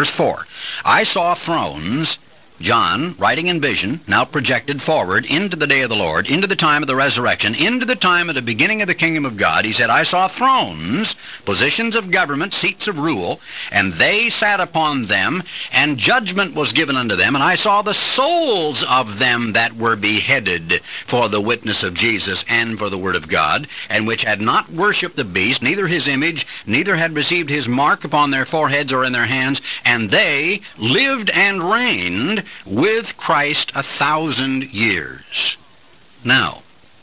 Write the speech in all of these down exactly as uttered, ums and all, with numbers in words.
Verse four, I saw thrones, John, writing in vision, now projected forward into the day of the Lord, into the time of the resurrection, into the time of the beginning of the kingdom of God. He said, I saw thrones, positions of government, seats of rule, and they sat upon them, and judgment was given unto them. And I saw the souls of them that were beheaded for the witness of Jesus and for the word of God, and which had not worshipped the beast, neither his image, neither had received his mark upon their foreheads or in their hands, and they lived and reigned with Christ a thousand years. Now,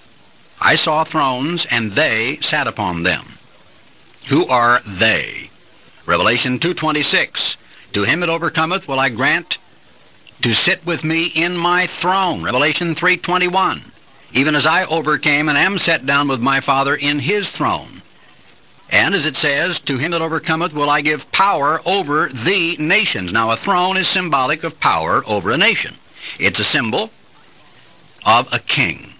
I saw thrones, and they sat upon them. Who are they? Revelation two twenty-six, to him that overcometh will I grant to sit with me in my throne. Revelation three twenty-one, even as I overcame and am set down with my Father in his throne. And as it says, to him that overcometh will I give power over the nations. Now, a throne is symbolic of power over a nation. It's a symbol of a king.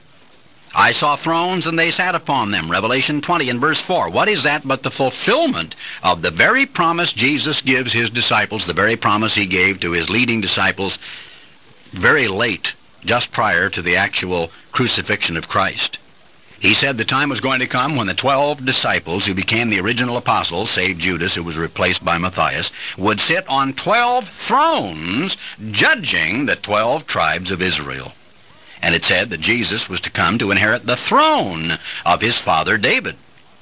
I saw thrones, and they sat upon them. Revelation twenty and verse four. What is that but the fulfillment of the very promise Jesus gives his disciples, the very promise he gave to his leading disciples very late, just prior to the actual crucifixion of Christ. He said the time was going to come when the twelve disciples, who became the original apostles, save Judas, who was replaced by Matthias, would sit on twelve thrones judging the twelve tribes of Israel. And it said that Jesus was to come to inherit the throne of his father David.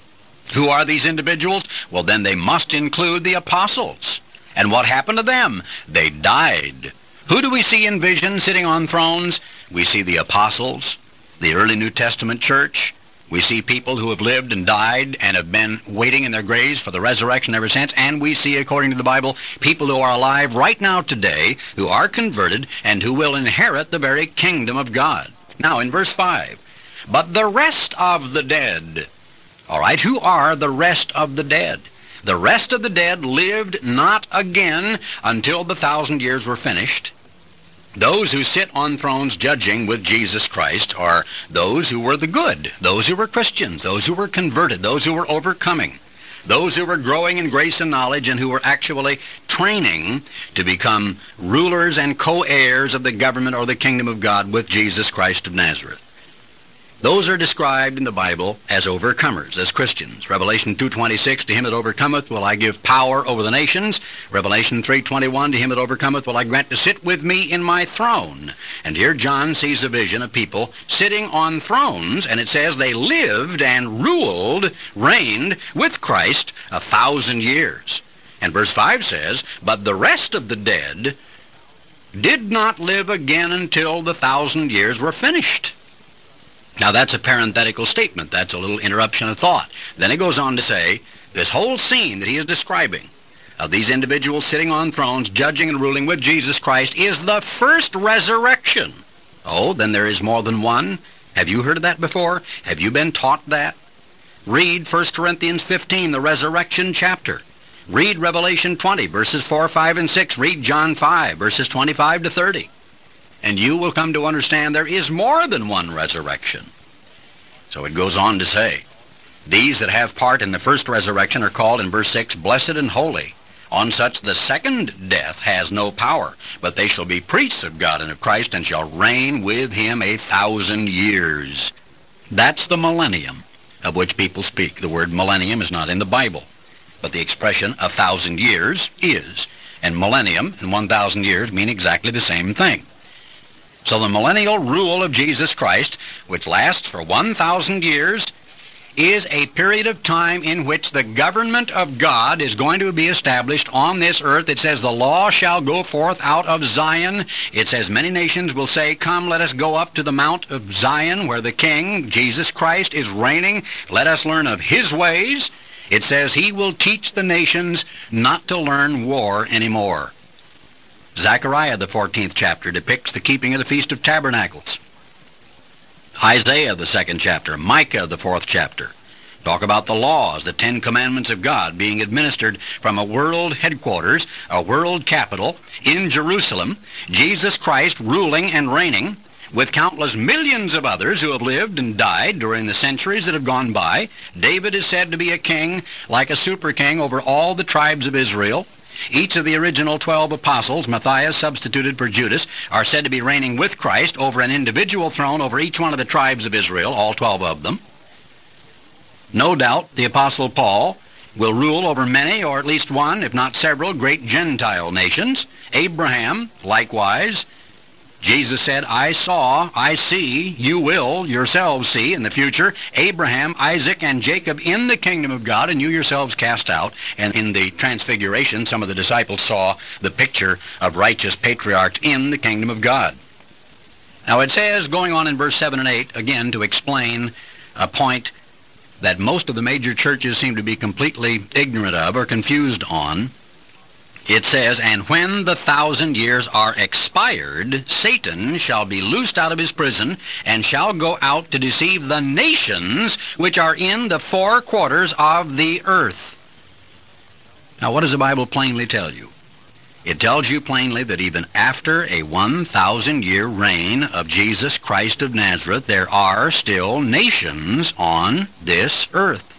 Who are these individuals? Well, then they must include the apostles. And what happened to them? They died. Who do we see in vision sitting on thrones? We see the apostles, the early New Testament church. We see people who have lived and died and have been waiting in their graves for the resurrection ever since. And we see, according to the Bible, people who are alive right now today who are converted and who will inherit the very kingdom of God. Now, in verse five, but the rest of the dead. All right, who are the rest of the dead? The rest of the dead lived not again until the thousand years were finished. Those who sit on thrones judging with Jesus Christ are those who were the good, those who were Christians, those who were converted, those who were overcoming, those who were growing in grace and knowledge and who were actually training to become rulers and co-heirs of the government or the kingdom of God with Jesus Christ of Nazareth. Those are described in the Bible as overcomers, as Christians. Revelation two twenty-six, to him that overcometh will I give power over the nations. Revelation three twenty-one, to him that overcometh will I grant to sit with me in my throne. And here John sees a vision of people sitting on thrones, and it says they lived and ruled, reigned with Christ a thousand years. And verse five says, but the rest of the dead did not live again until the thousand years were finished. Now, that's a parenthetical statement. That's a little interruption of thought. Then it goes on to say, this whole scene that he is describing of these individuals sitting on thrones, judging and ruling with Jesus Christ, is the first resurrection. Oh, then there is more than one? Have you heard of that before? Have you been taught that? Read First Corinthians fifteen, the resurrection chapter. Read Revelation twenty, verses four, five, and six. Read John five, verses twenty-five to thirty. And you will come to understand there is more than one resurrection. So it goes on to say, these that have part in the first resurrection are called in verse six, blessed and holy. On such the second death has no power, but they shall be priests of God and of Christ, and shall reign with him a thousand years. That's the millennium of which people speak. The word millennium is not in the Bible, but the expression a thousand years is. And millennium and one thousand years mean exactly the same thing. So the millennial rule of Jesus Christ, which lasts for one thousand years, is a period of time in which the government of God is going to be established on this earth. It says the law shall go forth out of Zion. It says many nations will say, come, let us go up to the Mount of Zion, where the King, Jesus Christ, is reigning. Let us learn of his ways. It says he will teach the nations not to learn war anymore. Zechariah, the fourteenth chapter, depicts the keeping of the Feast of Tabernacles. Isaiah, the second chapter, Micah, the fourth chapter, talk about the laws, the Ten Commandments of God being administered from a world headquarters, a world capital in Jerusalem, Jesus Christ ruling and reigning with countless millions of others who have lived and died during the centuries that have gone by. David is said to be a king, like a super king, over all the tribes of Israel. Each of the original twelve apostles, Matthias substituted for Judas, are said to be reigning with Christ over an individual throne over each one of the tribes of Israel, all twelve of them. No doubt the Apostle Paul will rule over many, or at least one, if not several, great Gentile nations. Abraham, likewise. Jesus said, I saw, I see, you will yourselves see in the future Abraham, Isaac, and Jacob in the kingdom of God, and you yourselves cast out. And in the Transfiguration, some of the disciples saw the picture of righteous patriarchs in the kingdom of God. Now it says, going on in verse seven and eight, again to explain a point that most of the major churches seem to be completely ignorant of or confused on. It says, and when the thousand years are expired, Satan shall be loosed out of his prison, and shall go out to deceive the nations which are in the four quarters of the earth. Now what does the Bible plainly tell you? It tells you plainly that even after a one thousand year reign of Jesus Christ of Nazareth, there are still nations on this earth.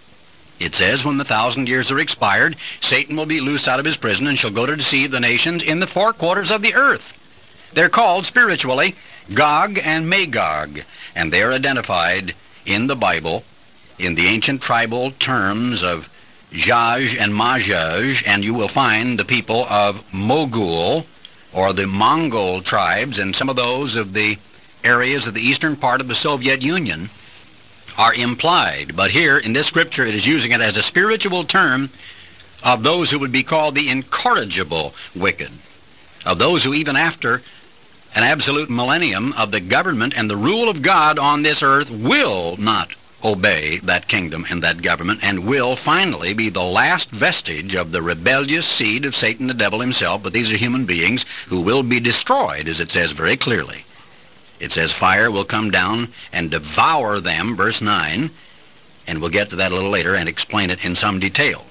It says, when the thousand years are expired, Satan will be loosed out of his prison and shall go to deceive the nations in the four quarters of the earth. They're called spiritually Gog and Magog, and they're identified in the Bible in the ancient tribal terms of Jaj and Majaj, and you will find the people of Mogul, or the Mongol tribes, and some of those of the areas of the eastern part of the Soviet Union are implied. But here in this scripture it is using it as a spiritual term of those who would be called the incorrigible wicked, of those who even after an absolute millennium of the government and the rule of God on this earth will not obey that kingdom and that government, and will finally be the last vestige of the rebellious seed of Satan the devil himself. But these are human beings who will be destroyed, as it says very clearly. It says fire will come down and devour them, verse nine, and we'll get to that a little later and explain it in some detail.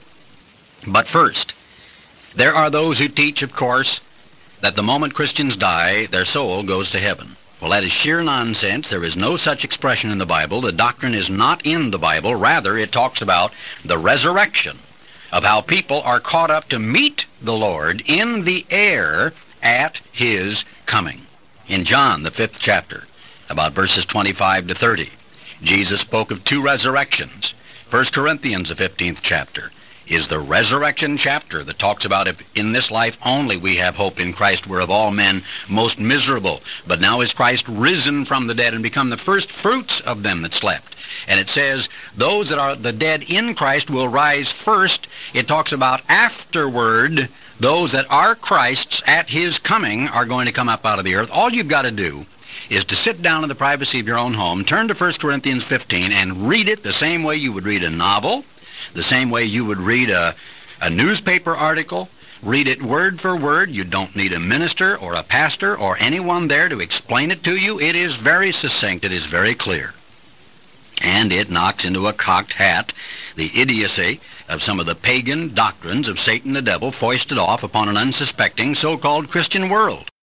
But first, there are those who teach, of course, that the moment Christians die, their soul goes to heaven. Well, that is sheer nonsense. There is no such expression in the Bible. The doctrine is not in the Bible. Rather, it talks about the resurrection, of how people are caught up to meet the Lord in the air at his coming. In John, the fifth chapter, about verses twenty-five to thirty, Jesus spoke of two resurrections. First Corinthians, the fifteenth chapter, is the resurrection chapter that talks about if in this life only we have hope in Christ, we're of all men most miserable. But now is Christ risen from the dead and become the first fruits of them that slept. And it says those that are the dead in Christ will rise first. It talks about afterward, those that are Christ's at his coming are going to come up out of the earth. All you've got to do is to sit down in the privacy of your own home, turn to First Corinthians fifteen, and read it the same way you would read a novel, the same way you would read a, a newspaper article. Read it word for word. You don't need a minister or a pastor or anyone there to explain it to you. It is very succinct. It is very clear. And it knocks into a cocked hat the idiocy of some of the pagan doctrines of Satan the devil foisted off upon an unsuspecting so-called Christian world.